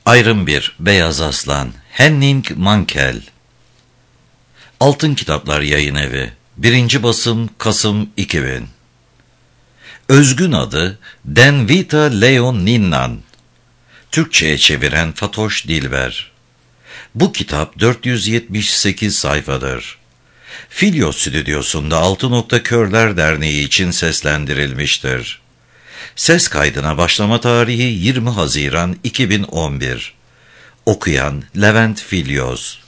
Ayrım 1. Beyaz Aslan. Henning Mankell. Altın Kitaplar Yayınevi. 1. basım Kasım 2000. Özgün adı Denvita Leon Ninnan. Türkçe'ye çeviren Fatoş Dilber. Bu kitap 478 sayfadır. Filyo Stüdyosu'nda Altı Nokta Körler Derneği için seslendirilmiştir. Ses kaydına başlama tarihi 20 Haziran 2011. Okuyan Levent Filyoz.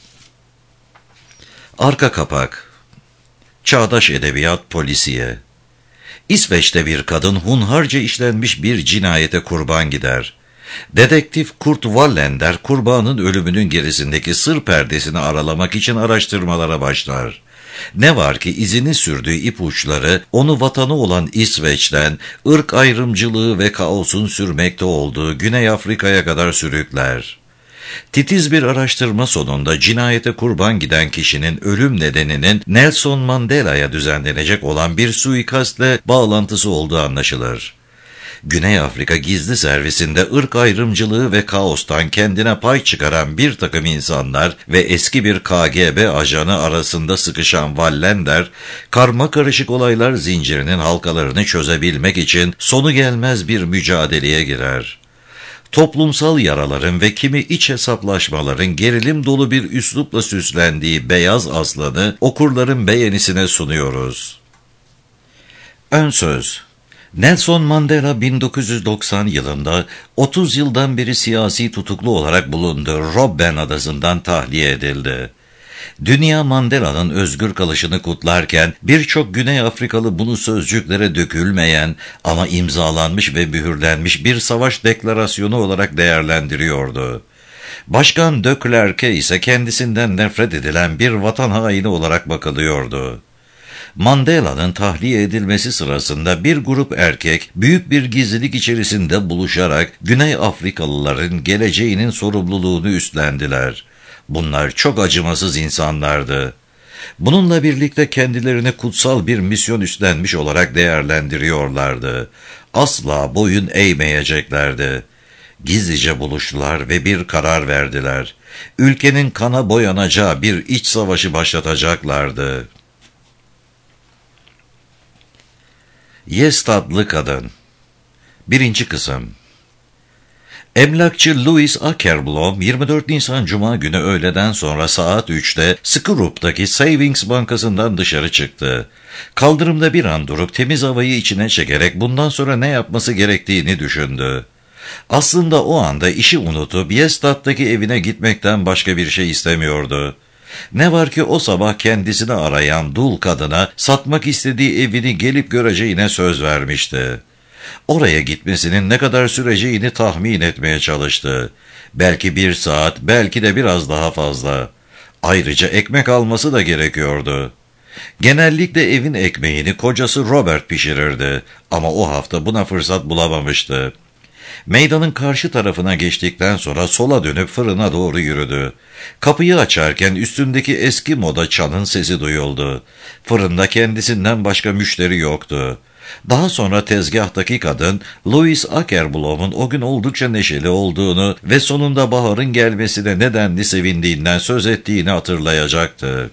Arka kapak. Çağdaş edebiyat polisiye. İsveç'te bir kadın hunharca işlenmiş bir cinayete kurban gider. Dedektif Kurt Wallander kurbanın ölümünün gerisindeki sır perdesini aralamak için araştırmalara başlar. Ne var ki izini sürdüğü ipuçları onu vatanı olan İsveç'ten ırk ayrımcılığı ve kaosun sürmekte olduğu Güney Afrika'ya kadar sürükler. Titiz bir araştırma sonunda cinayete kurban giden kişinin ölüm nedeninin Nelson Mandela'ya düzenlenecek olan bir suikastle bağlantısı olduğu anlaşılır. Güney Afrika gizli servisinde ırk ayrımcılığı ve kaostan kendine pay çıkaran bir takım insanlar ve eski bir KGB ajanı arasında sıkışan Wallander, karmakarışık olaylar zincirinin halkalarını çözebilmek için sonu gelmez bir mücadeleye girer. Toplumsal yaraların ve kimi iç hesaplaşmaların gerilim dolu bir üslupla süslendiği Beyaz Aslan'ı okurların beğenisine sunuyoruz. Ön söz. Nelson Mandela 1990 yılında 30 yıldan beri siyasi tutuklu olarak bulunduğu Robben adasından tahliye edildi. Dünya Mandela'nın özgür kalışını kutlarken birçok Güney Afrikalı bunu sözcüklere dökülmeyen ama imzalanmış ve mühürlenmiş bir savaş deklarasyonu olarak değerlendiriyordu. Başkan de Klerk'e ise kendisinden nefret edilen bir vatan haini olarak bakılıyordu. Mandela'nın tahliye edilmesi sırasında bir grup erkek büyük bir gizlilik içerisinde buluşarak Güney Afrikalıların geleceğinin sorumluluğunu üstlendiler. Bunlar çok acımasız insanlardı. Bununla birlikte kendilerini kutsal bir misyon üstlenmiş olarak değerlendiriyorlardı. Asla boyun eğmeyeceklerdi. Gizlice buluştular ve bir karar verdiler. Ülkenin kana boyanacağı bir iç savaşı başlatacaklardı. Yes adlı kadın. 1. kısım. Emlakçı Louis Akerblom 24 Nisan Cuma günü öğleden sonra saat 3'te Skrup'taki Savings Bankası'ndan dışarı çıktı. Kaldırımda bir an durup temiz havayı içine çekerek bundan sonra ne yapması gerektiğini düşündü. Aslında o anda işi unutup Yestad'daki evine gitmekten başka bir şey istemiyordu. Ne var ki o sabah kendisini arayan dul kadına satmak istediği evini gelip göreceğine söz vermişti. Oraya gitmesinin ne kadar süreceğini tahmin etmeye çalıştı. Belki 1 saat, belki de biraz daha fazla. Ayrıca ekmek alması da gerekiyordu. Genellikle evin ekmeğini kocası Robert pişirirdi ama o hafta buna fırsat bulamamıştı. Meydanın karşı tarafına geçtikten sonra sola dönüp fırına doğru yürüdü. Kapıyı açarken üstündeki eski moda çanın sesi duyuldu. Fırında kendisinden başka müşteri yoktu. Daha sonra tezgahtaki kadın, Louis Akerblom'un o gün oldukça neşeli olduğunu ve sonunda baharın gelmesine nedenli sevindiğinden söz ettiğini hatırlayacaktı.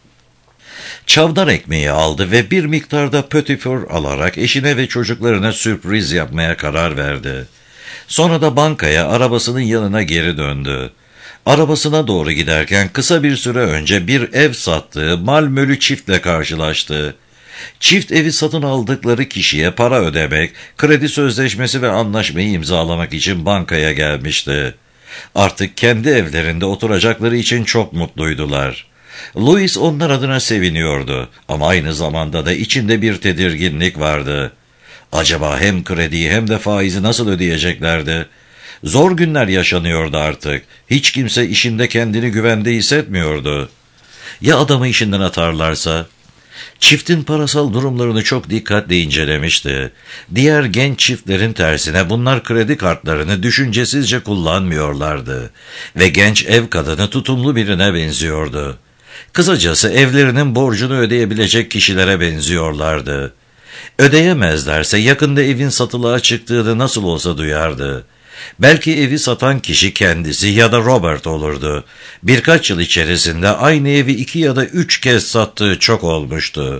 Çavdar ekmeği aldı ve bir miktarda pötiför alarak eşine ve çocuklarına sürpriz yapmaya karar verdi. Sonra da bankaya arabasının yanına geri döndü. Arabasına doğru giderken kısa bir süre önce bir ev sattığı Malmölü çiftle karşılaştı. Çift evi satın aldıkları kişiye para ödemek, kredi sözleşmesi ve anlaşmayı imzalamak için bankaya gelmişti. Artık kendi evlerinde oturacakları için çok mutluydular. Louis onlar adına seviniyordu ama aynı zamanda da içinde bir tedirginlik vardı. Acaba hem krediyi hem de faizi nasıl ödeyeceklerdi? Zor günler yaşanıyordu artık. Hiç kimse işinde kendini güvende hissetmiyordu. Ya adamı işinden atarlarsa? Çiftin parasal durumlarını çok dikkatle incelemişti. Diğer genç çiftlerin tersine bunlar kredi kartlarını düşüncesizce kullanmıyorlardı. Ve genç ev kadını tutumlu birine benziyordu. Kısacası evlerinin borcunu ödeyebilecek kişilere benziyorlardı. Ödeyemezlerse yakında evin satılığa çıktığını nasıl olsa duyardı. Belki evi satan kişi kendisi ya da Robert olurdu. Birkaç yıl içerisinde aynı evi 2 ya da 3 kez sattığı çok olmuştu.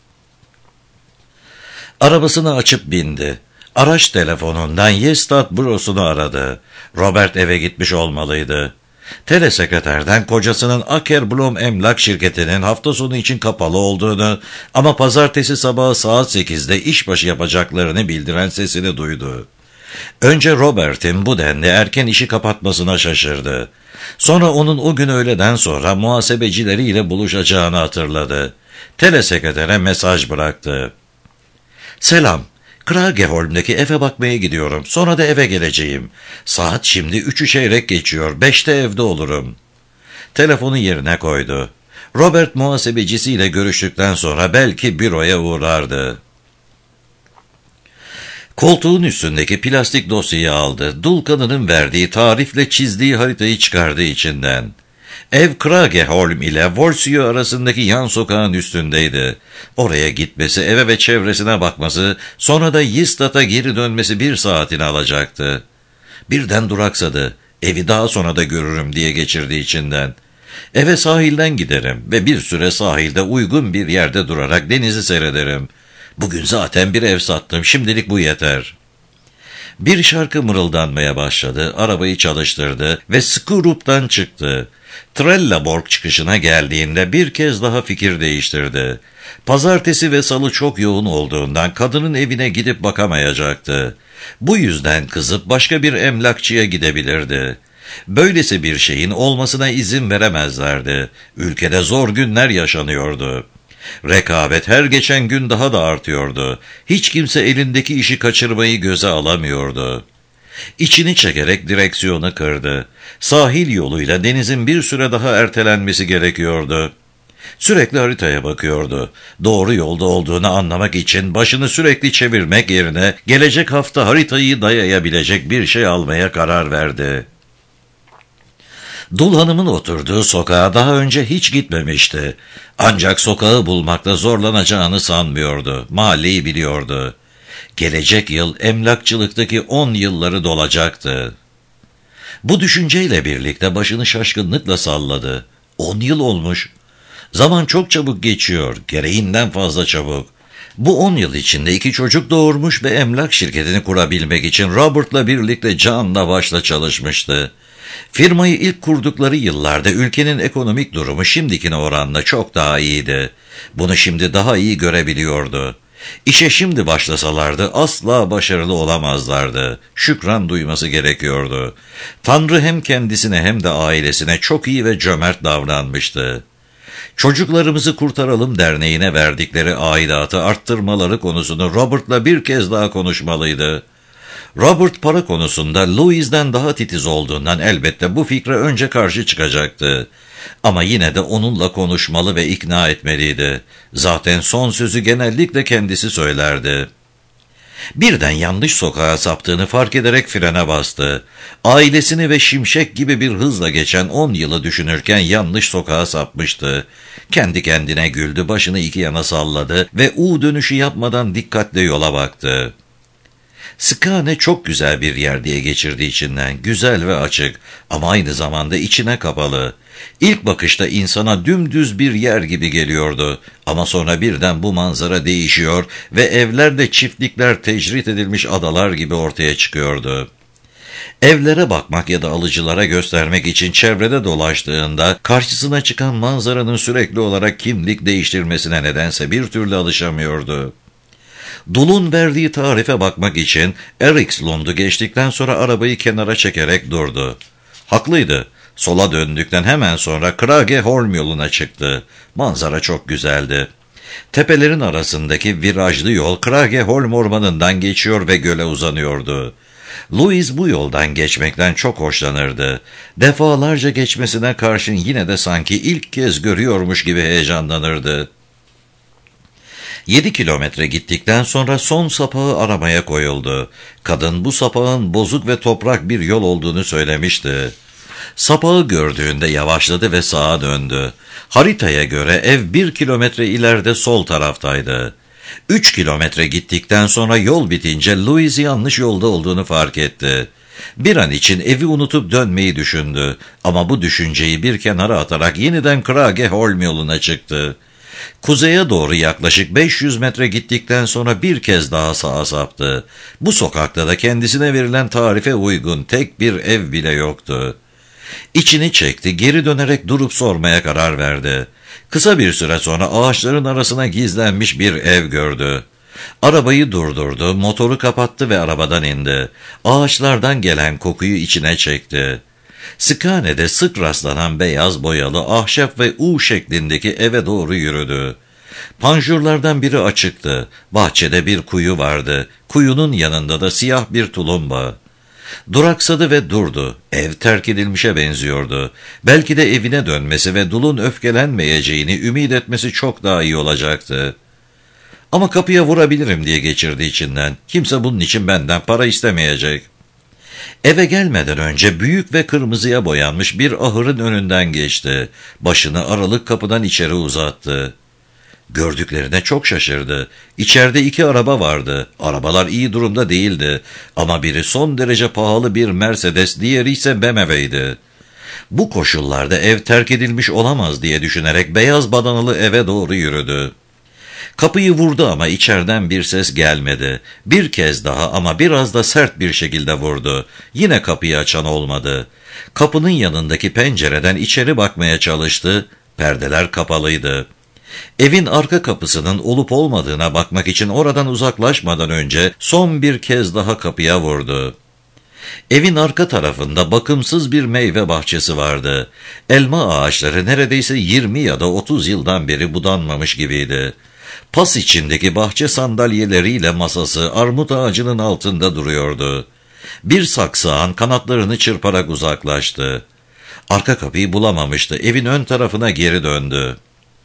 Arabasını açıp bindi. Araç telefonundan Yestat bürosunu aradı. Robert eve gitmiş olmalıydı. Telesekreterden kocasının Akerblom Emlak şirketinin hafta sonu için kapalı olduğunu ama pazartesi sabahı saat 8'de işbaşı yapacaklarını bildiren sesini duydu. Önce Robert'in bu denli erken işi kapatmasına şaşırdı. Sonra onun o gün öğleden sonra muhasebecileriyle buluşacağını hatırladı. Telesekretere mesaj bıraktı. "Selam. Krageholm'deki eve bakmaya gidiyorum. Sonra da eve geleceğim. Saat şimdi 3'ü çeyrek geçiyor. 5'te evde olurum." Telefonu yerine koydu. Robert muhasebecisiyle görüştükten sonra belki büroya uğrardı. Koltuğun üstündeki plastik dosyayı aldı. Dul kadının verdiği tarifle çizdiği haritayı çıkardı içinden. Ev Krageholm ile Volsio arasındaki yan sokağın üstündeydi. Oraya gitmesi, eve ve çevresine bakması, sonra da Yistat'a geri dönmesi 1 saatini alacaktı. Birden duraksadı. Evi daha sonra da görürüm diye geçirdi içinden. Eve sahilden giderim ve bir süre sahilde uygun bir yerde durarak denizi seyrederim. Bugün zaten bir ev sattım, şimdilik bu yeter. Bir şarkı mırıldanmaya başladı, arabayı çalıştırdı ve Skurup'tan çıktı. Trelleborg çıkışına geldiğinde bir kez daha fikir değiştirdi. Pazartesi ve salı çok yoğun olduğundan kadının evine gidip bakamayacaktı. Bu yüzden kızıp başka bir emlakçıya gidebilirdi. Böylesi bir şeyin olmasına izin veremezlerdi. Ülkede zor günler yaşanıyordu. Rekabet her geçen gün daha da artıyordu. Hiç kimse elindeki işi kaçırmayı göze alamıyordu. İçini çekerek direksiyonu kırdı. Sahil yoluyla denizin bir süre daha ertelenmesi gerekiyordu. Sürekli haritaya bakıyordu. Doğru yolda olduğunu anlamak için başını sürekli çevirmek yerine gelecek hafta haritayı dayayabilecek bir şey almaya karar verdi. Dul hanımın oturduğu sokağa daha önce hiç gitmemişti. Ancak sokağı bulmakta zorlanacağını sanmıyordu. Mahalleyi biliyordu. Gelecek yıl emlakçılıktaki 10 yılları dolacaktı. Bu düşünceyle birlikte başını şaşkınlıkla salladı. 10 yıl olmuş. Zaman çok çabuk geçiyor, gereğinden fazla çabuk. Bu 10 yıl içinde 2 çocuk doğurmuş ve emlak şirketini kurabilmek için Robert'la birlikte canla başla çalışmıştı. Firmayı ilk kurdukları yıllarda ülkenin ekonomik durumu şimdikine oranla çok daha iyiydi. Bunu şimdi daha iyi görebiliyordu. İşe şimdi başlasalardı asla başarılı olamazlardı. Şükran duyması gerekiyordu. Tanrı hem kendisine hem de ailesine çok iyi ve cömert davranmıştı. Çocuklarımızı Kurtaralım Derneği'ne verdikleri aidatı arttırmaları konusunu Robert'la bir kez daha konuşmalıydı. Robert para konusunda Louis'den daha titiz olduğundan elbette bu fikre önce karşı çıkacaktı. Ama yine de onunla konuşmalı ve ikna etmeliydi. Zaten son sözü genellikle kendisi söylerdi. Birden yanlış sokağa saptığını fark ederek frene bastı. Ailesini ve şimşek gibi bir hızla geçen 10 yılı düşünürken yanlış sokağa sapmıştı. Kendi kendine güldü, başını 2 yana salladı ve U dönüşü yapmadan dikkatle yola baktı. Skane çok güzel bir yer diye geçirdi içinden. Güzel ve açık ama aynı zamanda içine kapalı. İlk bakışta insana dümdüz bir yer gibi geliyordu. Ama sonra birden bu manzara değişiyor ve evlerde çiftlikler tecrit edilmiş adalar gibi ortaya çıkıyordu. Evlere bakmak ya da alıcılara göstermek için çevrede dolaştığında karşısına çıkan manzaranın sürekli olarak kimlik değiştirmesine nedense bir türlü alışamıyordu. Dul'un verdiği tarife bakmak için Erikslund'u geçtikten sonra arabayı kenara çekerek durdu. Haklıydı. Sola döndükten hemen sonra Krageholm yoluna çıktı. Manzara çok güzeldi. Tepelerin arasındaki virajlı yol Krageholm ormanından geçiyor ve göle uzanıyordu. Louis bu yoldan geçmekten çok hoşlanırdı. Defalarca geçmesine karşın yine de sanki ilk kez görüyormuş gibi heyecanlanırdı. 7 kilometre gittikten sonra son sapağı aramaya koyuldu. Kadın bu sapağın bozuk ve toprak bir yol olduğunu söylemişti. Sapağı gördüğünde yavaşladı ve sağa döndü. Haritaya göre ev 1 kilometre ileride sol taraftaydı. 3 kilometre gittikten sonra yol bitince Louis yanlış yolda olduğunu fark etti. Bir an için evi unutup dönmeyi düşündü ama bu düşünceyi bir kenara atarak yeniden Krageholm yoluna çıktı. Kuzeye doğru yaklaşık 500 metre gittikten sonra bir kez daha sağa saptı. Bu sokakta da kendisine verilen tarife uygun tek bir ev bile yoktu. İçini çekti, geri dönerek durup sormaya karar verdi. Kısa bir süre sonra ağaçların arasına gizlenmiş bir ev gördü. Arabayı durdurdu, motoru kapattı ve arabadan indi. Ağaçlardan gelen kokuyu içine çekti. Skane'de sık rastlanan beyaz boyalı ahşap ve U şeklindeki eve doğru yürüdü. Panjurlardan biri açıktı. Bahçede bir kuyu vardı. Kuyunun yanında da siyah bir tulumba. Duraksadı ve durdu. Ev terk edilmişe benziyordu. Belki de evine dönmesi ve Dul'un öfkelenmeyeceğini ümit etmesi çok daha iyi olacaktı. Ama kapıya vurabilirim diye geçirdi içinden. Kimse bunun için benden para istemeyecek. Eve gelmeden önce büyük ve kırmızıya boyanmış bir ahırın önünden geçti. Başını aralık kapıdan içeri uzattı. Gördüklerine çok şaşırdı. İçeride 2 araba vardı. Arabalar iyi durumda değildi. Ama biri son derece pahalı bir Mercedes, diğeri ise BMW'ydi. Bu koşullarda ev terk edilmiş olamaz diye düşünerek beyaz badanalı eve doğru yürüdü. Kapıyı vurdu ama içeriden bir ses gelmedi. Bir kez daha ama biraz da sert bir şekilde vurdu. Yine kapıyı açan olmadı. Kapının yanındaki pencereden içeri bakmaya çalıştı. Perdeler kapalıydı. Evin arka kapısının olup olmadığına bakmak için oradan uzaklaşmadan önce son bir kez daha kapıya vurdu. Evin arka tarafında bakımsız bir meyve bahçesi vardı. Elma ağaçları neredeyse 20 ya da 30 yıldan beri budanmamış gibiydi. Pas içindeki bahçe sandalyeleriyle masası armut ağacının altında duruyordu. Bir saksağın kanatlarını çırparak uzaklaştı. Arka kapıyı bulamamıştı. Evin ön tarafına geri döndü.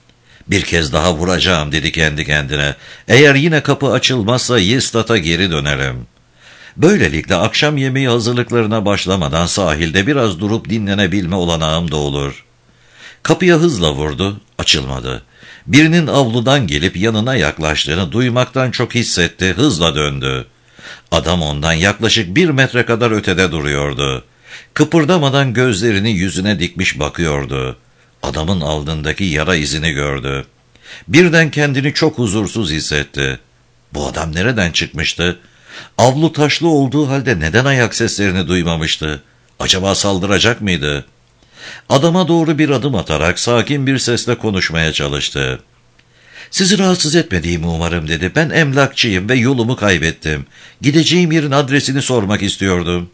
Bir kez daha vuracağım dedi kendi kendine. Eğer yine kapı açılmazsa Yestad'a geri dönerim. Böylelikle akşam yemeği hazırlıklarına başlamadan sahilde biraz durup dinlenebilme olanağım da olur. Kapıya hızla vurdu, açılmadı. Birinin avludan gelip yanına yaklaştığını duymaktan çok hissetti, hızla döndü. Adam ondan yaklaşık 1 metre kadar ötede duruyordu. Kıpırdamadan gözlerini yüzüne dikmiş bakıyordu. Adamın alnındaki yara izini gördü. Birden kendini çok huzursuz hissetti. Bu adam nereden çıkmıştı? Avlu taşlı olduğu halde neden ayak seslerini duymamıştı? Acaba saldıracak mıydı? Adama doğru bir adım atarak sakin bir sesle konuşmaya çalıştı. "Sizi rahatsız etmediğimi umarım" dedi. "Ben emlakçıyım ve yolumu kaybettim. Gideceğim yerin adresini sormak istiyordum."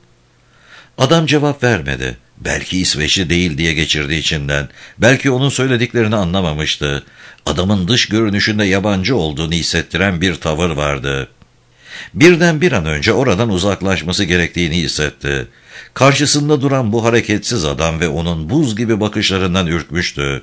Adam cevap vermedi. Belki İsveçli değil diye geçirdi içinden. Belki onun söylediklerini anlamamıştı. Adamın dış görünüşünde yabancı olduğunu hissettiren bir tavır vardı. Birden bir an önce oradan uzaklaşması gerektiğini hissetti. Karşısında duran bu hareketsiz adam ve onun buz gibi bakışlarından ürkmüştü.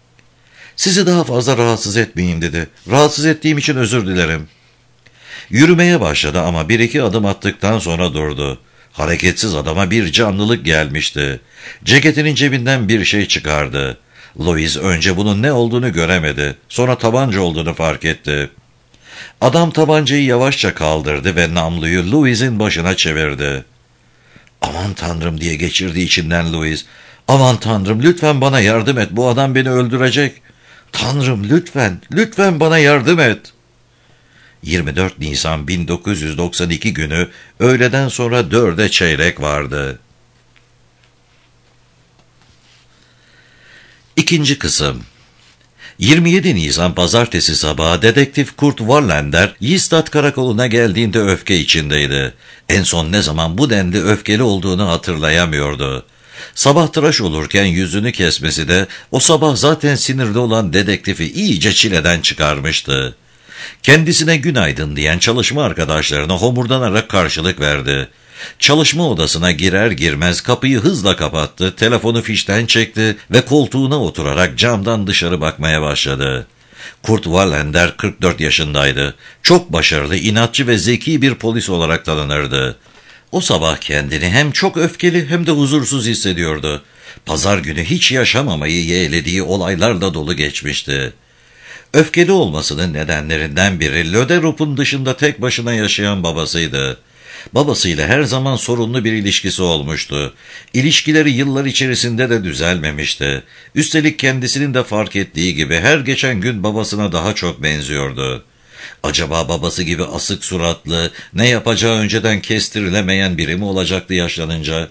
"Sizi daha fazla rahatsız etmeyeyim" dedi. "Rahatsız ettiğim için özür dilerim." Yürümeye başladı ama 1-2 adım attıktan sonra durdu. Hareketsiz adama bir canlılık gelmişti. Ceketinin cebinden bir şey çıkardı. Louis önce bunun ne olduğunu göremedi. Sonra tabanca olduğunu fark etti. Adam tabancayı yavaşça kaldırdı ve namluyu Louis'in başına çevirdi. "Aman Tanrım" diye geçirdi içinden Louis. "Aman Tanrım, lütfen bana yardım et. Bu adam beni öldürecek. Tanrım, lütfen, lütfen bana yardım et." 24 Nisan 1992 günü öğleden sonra 4'e çeyrek vardı. İkinci kısım. 27 Nisan pazartesi sabahı dedektif Kurt Wallander, Yestad karakoluna geldiğinde öfke içindeydi. En son ne zaman bu denli öfkeli olduğunu hatırlayamıyordu. Sabah tıraş olurken yüzünü kesmesi de o sabah zaten sinirli olan dedektifi iyice çileden çıkarmıştı. Kendisine günaydın diyen çalışma arkadaşlarına homurdanarak karşılık verdi. Çalışma odasına girer girmez kapıyı hızla kapattı, telefonu fişten çekti ve koltuğuna oturarak camdan dışarı bakmaya başladı. Kurt Wallander 44 yaşındaydı. Çok başarılı, inatçı ve zeki bir polis olarak tanınırdı. O sabah kendini hem çok öfkeli hem de huzursuz hissediyordu. Pazar günü hiç yaşamamayı yeğlediği olaylarla dolu geçmişti. Öfkeli olmasının nedenlerinden biri Löderup'un dışında tek başına yaşayan babasıydı. Babasıyla her zaman sorunlu bir ilişkisi olmuştu. İlişkileri yıllar içerisinde de düzelmemişti. Üstelik kendisinin de fark ettiği gibi her geçen gün babasına daha çok benziyordu. Acaba babası gibi asık suratlı, ne yapacağı önceden kestirilemeyen biri mi olacaktı yaşlanınca?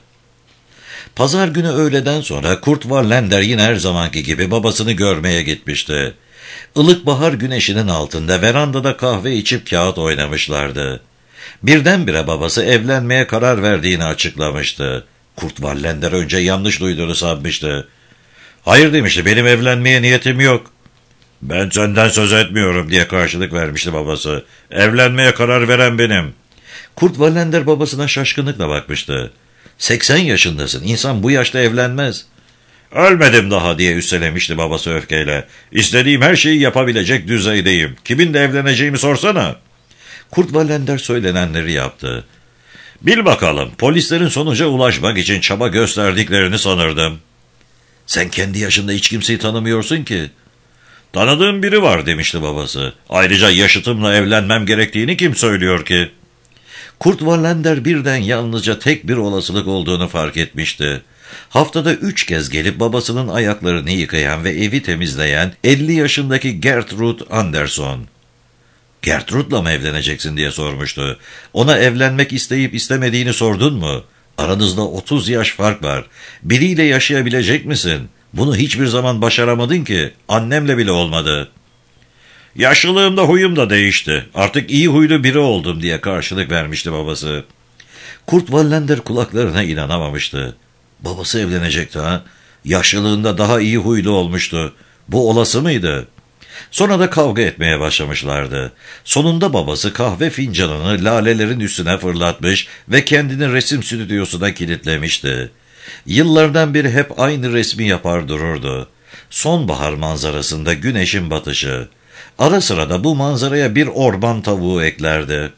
Pazar günü öğleden sonra Kurt Wallander yine her zamanki gibi babasını görmeye gitmişti. Ilık bahar güneşinin altında verandada kahve içip kağıt oynamışlardı. Birdenbire babası evlenmeye karar verdiğini açıklamıştı. Kurt Wallander önce yanlış duyduğunu sanmıştı. "Hayır," demişti, "benim evlenmeye niyetim yok." "Ben senden söz etmiyorum," diye karşılık vermişti babası. "Evlenmeye karar veren benim." Kurt Wallander babasına şaşkınlıkla bakmıştı. 80 yaşındasın, insan bu yaşta evlenmez." "Ölmedim daha," diye üstelemişti babası öfkeyle. "İstediğim her şeyi yapabilecek düzeydeyim. Kiminle evleneceğimi sorsana." Kurt Wallander söylenenleri yaptı. "Bil bakalım, polislerin sonuca ulaşmak için çaba gösterdiklerini sanırdım." "Sen kendi yaşında hiç kimseyi tanımıyorsun ki." "Tanıdığım biri var," demişti babası. "Ayrıca yaşıtımla evlenmem gerektiğini kim söylüyor ki?" Kurt Wallander birden yalnızca tek bir olasılık olduğunu fark etmişti. Haftada 3 kez gelip babasının ayaklarını yıkayan ve evi temizleyen 50 yaşındaki Gertrude Anderson. "Gertrude'la mı evleneceksin?" diye sormuştu. "Ona evlenmek isteyip istemediğini sordun mu? Aranızda 30 yaş fark var. Biriyle yaşayabilecek misin? Bunu hiçbir zaman başaramadın ki. Annemle bile olmadı." "Yaşlılığımda huyum da değişti. Artık iyi huylu biri oldum," diye karşılık vermişti babası. Kurt Wallander kulaklarına inanamamıştı. Babası evlenecekti ha? Yaşlılığında daha iyi huylu olmuştu. Bu olası mıydı? Sonra da kavga etmeye başlamışlardı. Sonunda babası kahve fincanını lalelerin üstüne fırlatmış ve kendini resim stüdyosuna kilitlemişti. Yıllardan beri hep aynı resmi yapar dururdu. Sonbahar manzarasında güneşin batışı. Ara sıra da bu manzaraya bir orman tavuğu eklerdi.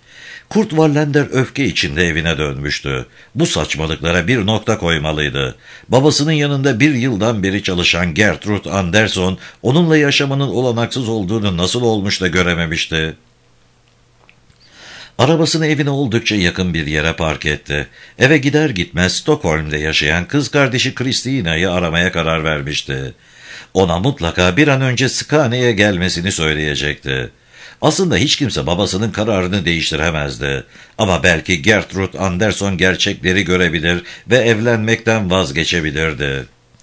Kurt Wallander öfke içinde evine dönmüştü. Bu saçmalıklara bir nokta koymalıydı. Babasının yanında bir yıldan beri çalışan Gertrude Anderson, onunla yaşamanın olanaksız olduğunu nasıl olmuş da görememişti. Arabasını evine oldukça yakın bir yere park etti. Eve gider gitmez Stockholm'de yaşayan kız kardeşi Kristina'yı aramaya karar vermişti. Ona mutlaka bir an önce Skane'ye gelmesini söyleyecekti. Aslında hiç kimse babasının kararını değiştiremezdi. Ama belki Gertrude Anderson gerçekleri görebilir ve evlenmekten vazgeçebilirdi.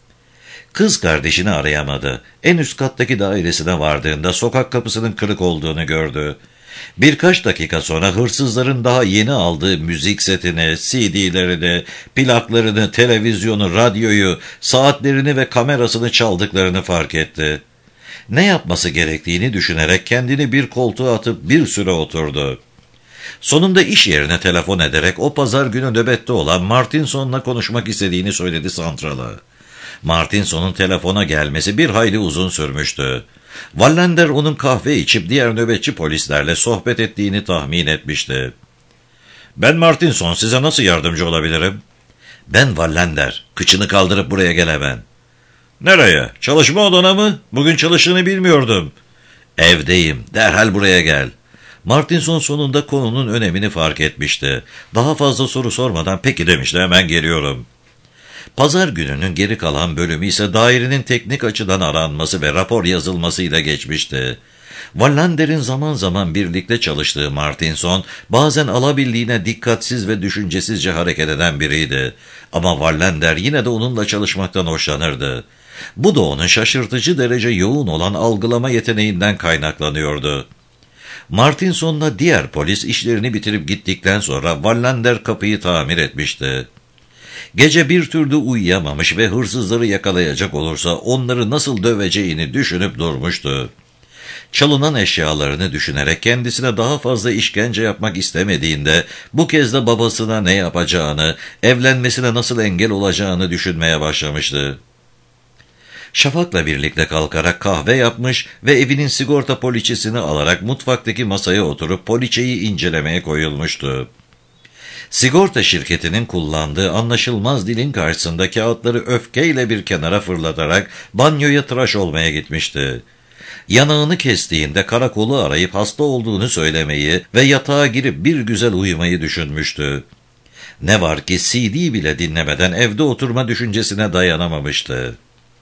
Kız kardeşini arayamadı. En üst kattaki dairesine vardığında sokak kapısının kırık olduğunu gördü. Birkaç dakika sonra hırsızların daha yeni aldığı müzik setini, CD'lerini, plaklarını, televizyonu, radyoyu, saatlerini ve kamerasını çaldıklarını fark etti. Ne yapması gerektiğini düşünerek kendini bir koltuğa atıp bir süre oturdu. Sonunda iş yerine telefon ederek o pazar günü nöbette olan Martinson'la konuşmak istediğini söyledi santrala. Martinson'un telefona gelmesi bir hayli uzun sürmüştü. Wallander onun kahve içip diğer nöbetçi polislerle sohbet ettiğini tahmin etmişti. "Ben Martinson, size nasıl yardımcı olabilirim?" "Ben Wallander, kıçını kaldırıp buraya gel hemen." "Nereye? Çalışma odana mı? Bugün çalıştığını bilmiyordum." "Evdeyim, derhal buraya gel." Martinson sonunda konunun önemini fark etmişti. Daha fazla soru sormadan "peki" demişti, "hemen geliyorum." Pazar gününün geri kalan bölümü ise dairenin teknik açıdan aranması ve rapor yazılmasıyla geçmişti. Wallander'in zaman zaman birlikte çalıştığı Martinson, bazen alabildiğine dikkatsiz ve düşüncesizce hareket eden biriydi. Ama Wallander yine de onunla çalışmaktan hoşlanırdı. Bu da onun şaşırtıcı derece yoğun olan algılama yeteneğinden kaynaklanıyordu. Martinson'la diğer polis işlerini bitirip gittikten sonra Wallander kapıyı tamir etmişti. Gece bir türlü uyuyamamış ve hırsızları yakalayacak olursa onları nasıl döveceğini düşünüp durmuştu. Çalınan eşyalarını düşünerek kendisine daha fazla işkence yapmak istemediğinde bu kez de babasına ne yapacağını, evlenmesine nasıl engel olacağını düşünmeye başlamıştı. Şafak'la birlikte kalkarak kahve yapmış ve evinin sigorta poliçesini alarak mutfaktaki masaya oturup poliçeyi incelemeye koyulmuştu. Sigorta şirketinin kullandığı anlaşılmaz dilin karşısında kağıtları öfkeyle bir kenara fırlatarak banyoya tıraş olmaya gitmişti. Yanağını kestiğinde karakolu arayıp hasta olduğunu söylemeyi ve yatağa girip bir güzel uyumayı düşünmüştü. Ne var ki CD bile dinlemeden evde oturma düşüncesine dayanamamıştı.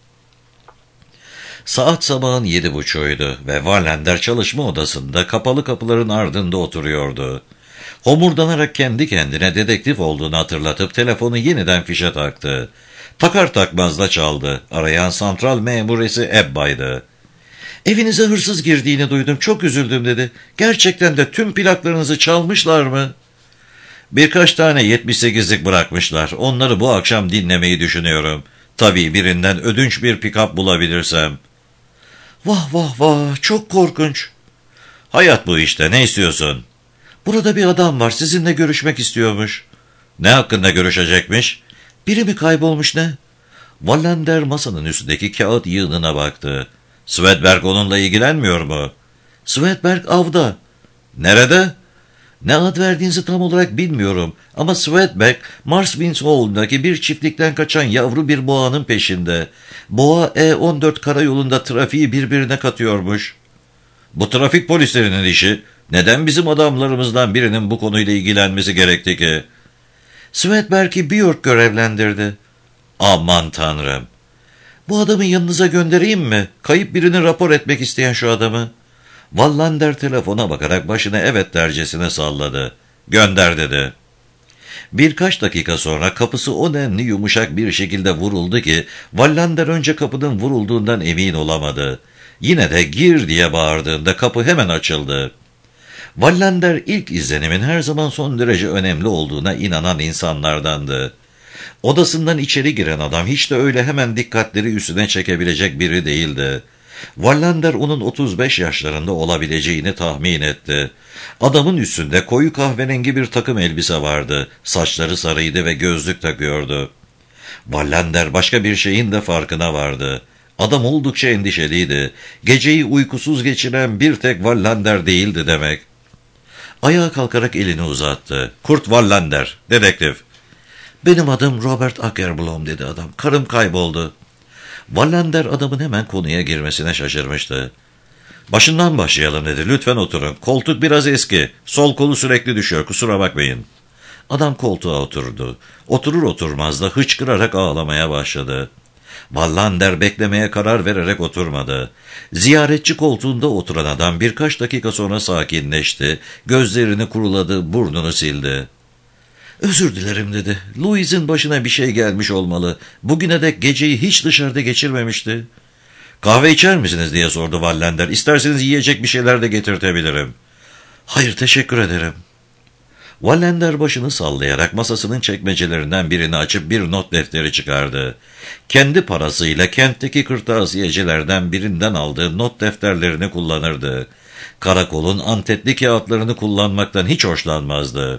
Saat sabahın 7.30'uydu ve Wallander çalışma odasında kapalı kapıların ardında oturuyordu. Homurdanarak kendi kendine dedektif olduğunu hatırlatıp telefonu yeniden fişe taktı. Takar takmaz da çaldı. Arayan santral memuresi Ebba'ydı. "Evinize hırsız girdiğini duydum, çok üzüldüm," dedi. "Gerçekten de tüm plaklarınızı çalmışlar mı?" "Birkaç tane 78'lik bırakmışlar. Onları bu akşam dinlemeyi düşünüyorum. Tabii birinden ödünç bir pikap bulabilirsem." "Vah vah vah, çok korkunç." "Hayat bu işte, ne istiyorsun?" "Burada bir adam var, sizinle görüşmek istiyormuş." "Ne hakkında görüşecekmiş?" "Biri mi kaybolmuş ne?" Wallander masanın üstündeki kağıt yığınına baktı. "Swedberg onunla ilgilenmiyor mu?" "Swedberg avda." "Nerede?" "Ne ad verdiğinizi tam olarak bilmiyorum ama Swedberg, Marsvins Hall'daki bir çiftlikten kaçan yavru bir boğanın peşinde. Boğa E14 karayolunda trafiği birbirine katıyormuş." "Bu trafik polislerinin işi. Neden bizim adamlarımızdan birinin bu konuyla ilgilenmesi gerekti ki?" "Swedberg'i Björk görevlendirdi." "Aman tanrım." "Bu adamı yanınıza göndereyim mi? Kayıp birini rapor etmek isteyen şu adamı." Wallander telefona bakarak başını evet dercesine salladı. "Gönder," dedi. Birkaç dakika sonra kapısı o denli yumuşak bir şekilde vuruldu ki Wallander önce kapının vurulduğundan emin olamadı. Yine de "gir" diye bağırdığında kapı hemen açıldı. Wallander ilk izlenimin her zaman son derece önemli olduğuna inanan insanlardandı. Odasından içeri giren adam hiç de öyle hemen dikkatleri üstüne çekebilecek biri değildi. Wallander onun 35 yaşlarında olabileceğini tahmin etti. Adamın üstünde koyu kahverengi bir takım elbise vardı. Saçları sarıydı ve gözlük takıyordu. Wallander başka bir şeyin de farkına vardı. Adam oldukça endişeliydi. Geceyi uykusuz geçiren bir tek Wallander değildi demek. Ayağa kalkarak elini uzattı. "Kurt Wallander, dedektif." "Benim adım Robert Ackerblom," dedi adam. "Karım kayboldu." Wallander adamın hemen konuya girmesine şaşırmıştı. "Başından başlayalım," dedi. "Lütfen oturun. Koltuk biraz eski. Sol kolu sürekli düşüyor. Kusura bakmayın." Adam koltuğa oturdu. Oturur oturmaz da hıçkırarak ağlamaya başladı. Wallander beklemeye karar vererek oturmadı. Ziyaretçi koltuğunda oturan adam birkaç dakika sonra sakinleşti. Gözlerini kuruladı, burnunu sildi. "Özür dilerim," dedi. "Louis'in başına bir şey gelmiş olmalı. Bugüne dek geceyi hiç dışarıda geçirmemişti." "Kahve içer misiniz?" diye sordu Wallander. "İsterseniz yiyecek bir şeyler de getirtebilirim." "Hayır, teşekkür ederim." Wallander başını sallayarak masasının çekmecelerinden birini açıp bir not defteri çıkardı. Kendi parasıyla kentteki kırtasiyecilerden birinden aldığı not defterlerini kullanırdı. Karakolun antetli kağıtlarını kullanmaktan hiç hoşlanmazdı.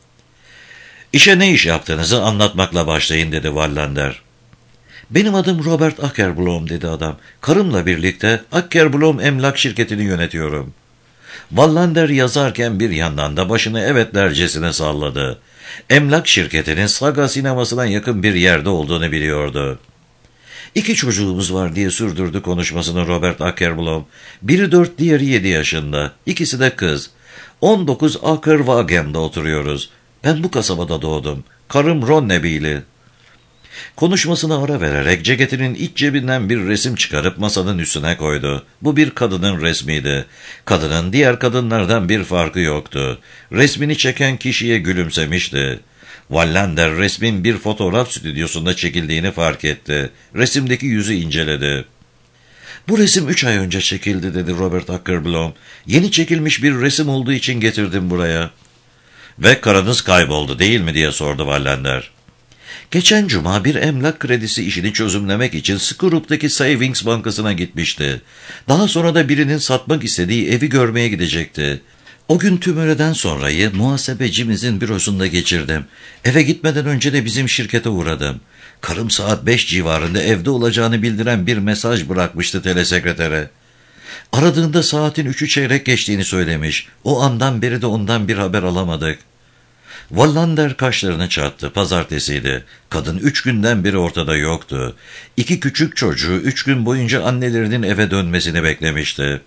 "İşe ne iş yaptığınızı anlatmakla başlayın," dedi Wallander. "Benim adım Robert Ackerblom," dedi adam. "Karımla birlikte Ackerblom Emlak Şirketi'ni yönetiyorum." Wallander yazarken bir yandan da başını evet dercesine salladı. Emlak şirketinin Saga sinemasına yakın bir yerde olduğunu biliyordu. "2 çocuğumuz var," diye sürdürdü konuşmasını Robert Ackerblom. "Biri 4, diğeri 7 yaşında. İkisi de kız. 19 Ackerwagen'da oturuyoruz. Ben bu kasabada doğdum. Karım Ronnebili." Konuşmasına ara vererek ceketinin iç cebinden bir resim çıkarıp masanın üstüne koydu. Bu bir kadının resmiydi. Kadının diğer kadınlardan bir farkı yoktu. Resmini çeken kişiye gülümsemişti. Wallander resmin bir fotoğraf stüdyosunda çekildiğini fark etti. Resimdeki yüzü inceledi. "Bu resim 3 ay önce çekildi," dedi Robert Ackerblom. "Yeni çekilmiş bir resim olduğu için getirdim buraya." "Ve karınız kayboldu değil mi?" diye sordu Wallander. "Geçen cuma bir emlak kredisi işini çözümlemek için Skrup'taki Savings Bankası'na gitmişti. Daha sonra da birinin satmak istediği evi görmeye gidecekti. O gün tüm öğleden sonrayı muhasebecimizin bürosunda geçirdim. Eve gitmeden önce de bizim şirkete uğradım. Karım saat 5 civarında evde olacağını bildiren bir mesaj bırakmıştı telesekretere. Aradığında saatin 3'ü çeyrek geçtiğini söylemiş. O andan beri de ondan bir haber alamadık." Wallander kaşlarını çattı. Pazartesiydi. Kadın 3 günden beri ortada yoktu. 2 küçük çocuğu 3 gün boyunca annelerinin eve dönmesini beklemişti.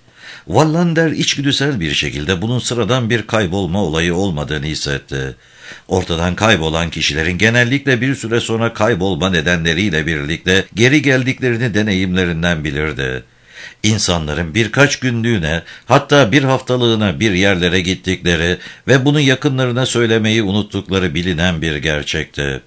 Wallander içgüdüsel bir şekilde bunun sıradan bir kaybolma olayı olmadığını hissetti. Ortadan kaybolan kişilerin genellikle bir süre sonra kaybolma nedenleriyle birlikte geri geldiklerini deneyimlerinden bilirdi. İnsanların birkaç günlüğüne, hatta bir haftalığına bir yerlere gittikleri ve bunu yakınlarına söylemeyi unuttukları bilinen bir gerçekti.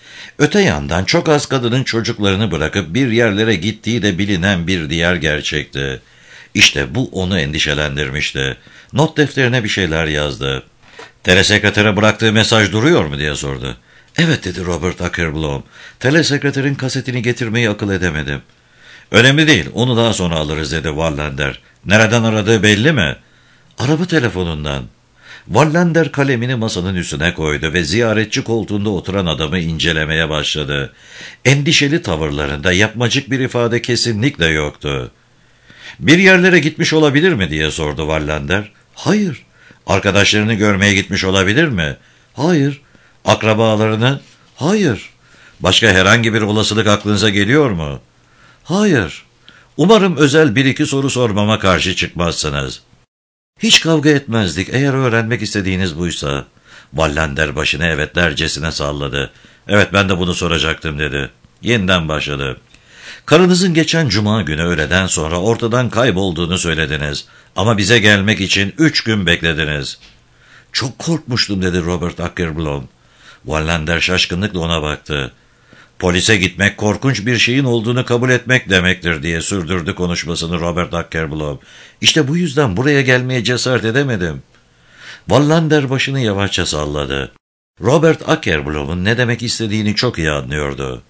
Öte yandan çok az kadının çocuklarını bırakıp bir yerlere gittiği de bilinen bir diğer gerçekti. İşte bu onu endişelendirmişti. Not defterine bir şeyler yazdı. Telesekretere bıraktığı mesaj duruyor mu diye sordu. Evet dedi Robert Ackerblom. Telesekreterin kasetini getirmeyi akıl edemedim. Önemli değil, onu daha sonra alırız dedi Wallander. Nereden aradığı belli mi? Araba telefonundan. Wallander kalemini masanın üstüne koydu ve ziyaretçi koltuğunda oturan adamı incelemeye başladı. Endişeli tavırlarında yapmacık bir ifade kesinlikle yoktu. Bir yerlere gitmiş olabilir mi diye sordu Wallander. Hayır. Arkadaşlarını görmeye gitmiş olabilir mi? Hayır. Akrabalarını? Hayır. Başka herhangi bir olasılık aklınıza geliyor mu? Hayır. Umarım özel bir iki soru sormama karşı çıkmazsınız. Hiç kavga etmezdik eğer öğrenmek istediğiniz buysa. Wallander başını evetlercesine salladı. Evet, ben de bunu soracaktım dedi. Yeniden başladı. Karınızın geçen cuma günü öğleden sonra ortadan kaybolduğunu söylediniz. Ama bize gelmek için 3 gün beklediniz. Çok korkmuştum dedi Robert Ackerblom. Wallander şaşkınlıkla ona baktı. Polise gitmek korkunç bir şeyin olduğunu kabul etmek demektir diye sürdürdü konuşmasını Robert Ackerblom. İşte bu yüzden buraya gelmeye cesaret edemedim. Wallander başını yavaşça salladı. Robert Ackerblom'un ne demek istediğini çok iyi anlıyordu.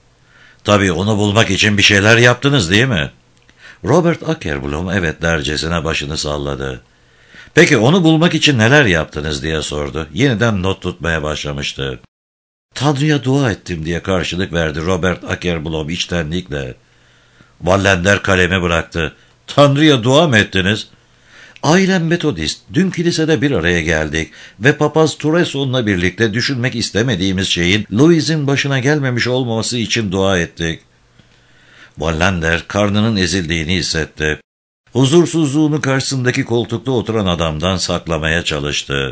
Tabii onu bulmak için bir şeyler yaptınız değil mi? Robert Ackerblom evet dercesine başını salladı. Peki onu bulmak için neler yaptınız diye sordu. Yeniden not tutmaya başlamıştı. Tanrı'ya dua ettim diye karşılık verdi Robert Ackerblom içtenlikle. Wallander kalemi bıraktı. Tanrı'ya dua mı ettiniz? Ailem Metodist. Dün kilisede bir araya geldik ve papaz Tureson'la birlikte düşünmek istemediğimiz şeyin Louis'in başına gelmemiş olmaması için dua ettik. Wallander karnının ezildiğini hissetti. Huzursuzluğunu karşısındaki koltukta oturan adamdan saklamaya çalıştı.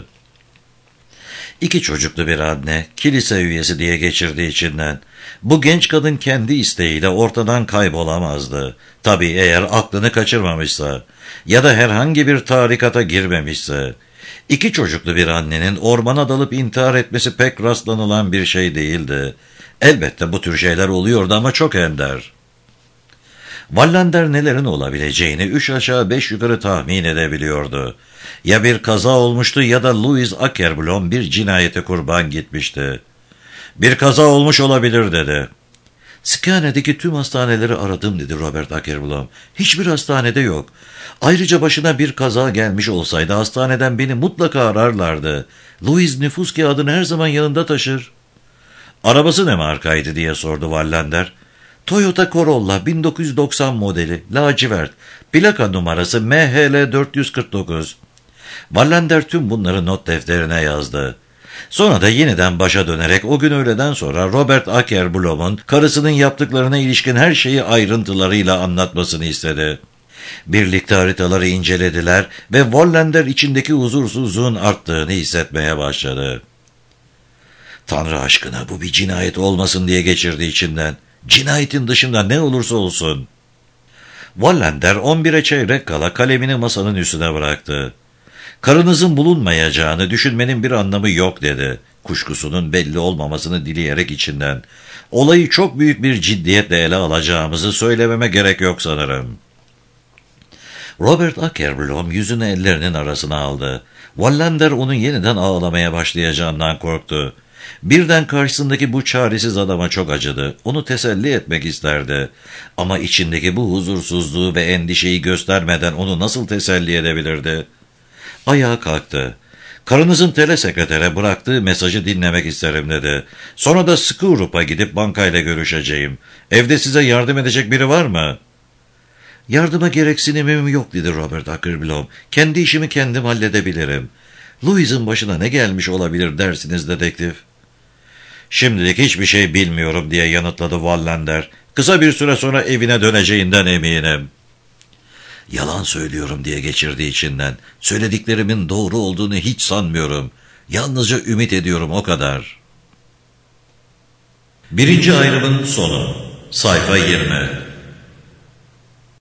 2 çocuklu bir anne, kilise üyesi diye geçirdi içinden. Bu genç kadın kendi isteğiyle ortadan kaybolamazdı. Tabii eğer aklını kaçırmamışsa ya da herhangi bir tarikata girmemişse. 2 çocuklu bir annenin ormana dalıp intihar etmesi pek rastlanılan bir şey değildi. Elbette bu tür şeyler oluyordu ama çok ender. Wallander nelerin olabileceğini 3 aşağı 5 yukarı tahmin edebiliyordu. Ya bir kaza olmuştu ya da Louis Ackerblom bir cinayete kurban gitmişti. Bir kaza olmuş olabilir dedi. Skane'deki tüm hastaneleri aradım dedi Robert Ackerblom. Hiçbir hastanede yok. Ayrıca başına bir kaza gelmiş olsaydı hastaneden beni mutlaka ararlardı. Louis nüfus kağıdını her zaman yanında taşır. Arabası ne markaydı diye sordu Wallander. Toyota Corolla 1990 modeli, lacivert, plaka numarası MHL 449. Wallander tüm bunları not defterine yazdı. Sonra da yeniden başa dönerek o gün öğleden sonra Robert Ackerblom'un karısının yaptıklarına ilişkin her şeyi ayrıntılarıyla anlatmasını istedi. Birlikte haritaları incelediler ve Wallander içindeki huzursuzluğun arttığını hissetmeye başladı. Tanrı aşkına bu bir cinayet olmasın diye geçirdi içinden. Cinayetin dışında ne olursa olsun. Wallander 11'e çeyrek kala kalemini masanın üstüne bıraktı. Karınızın bulunmayacağını düşünmenin bir anlamı yok dedi. Kuşkusunun belli olmamasını dileyerek içinden. Olayı çok büyük bir ciddiyetle ele alacağımızı söylememe gerek yok sanırım. Robert Ackerblom yüzünü ellerinin arasına aldı. Wallander onun yeniden ağlamaya başlayacağından korktu. Birden karşısındaki bu çaresiz adama çok acıdı. Onu teselli etmek isterdi. Ama içindeki bu huzursuzluğu ve endişeyi göstermeden onu nasıl teselli edebilirdi? Ayağa kalktı. Karınızın telesekretere bıraktığı mesajı dinlemek isterim dedi. Sonra da Screwup'a gidip bankayla görüşeceğim. Evde size yardım edecek biri var mı? Yardıma gereksinimim yok dedi Robert Ackerblom. Kendi işimi kendim halledebilirim. Louis'in başına ne gelmiş olabilir dersiniz dedektif? Şimdilik hiçbir şey bilmiyorum diye yanıtladı Wallander. Kısa bir süre sonra evine döneceğinden eminim. Yalan söylüyorum diye geçirdi içinden. Söylediklerimin doğru olduğunu hiç sanmıyorum. Yalnızca ümit ediyorum, o kadar. Birinci ayrımın sonu. Sayfa 20.